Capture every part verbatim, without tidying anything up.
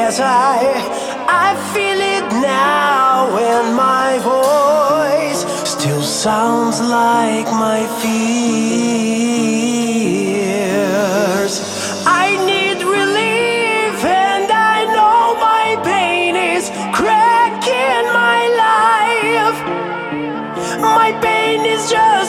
Yes, I, I feel it now, and my voice still sounds like my fears. I need relief, and I know my pain is cracking my life. My pain is just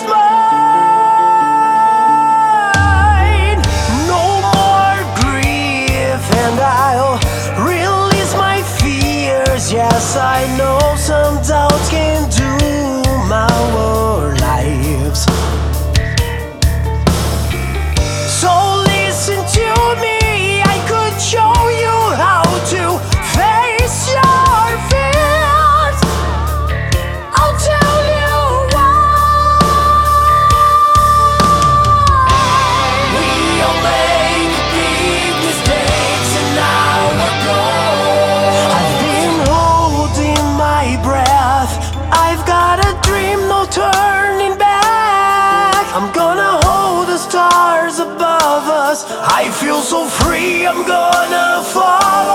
mine. No more grief, and I'll release my fears. Yes, I know some doubts can doom our lives. So listen to me, I could show you how to face your fears. I'll tell you why. We all make big mistakes, and now we're gone. I've been holding my breath, I've got a dream, no turning back. I'm gonna hold the stars above us, I feel so free, I'm gonna follow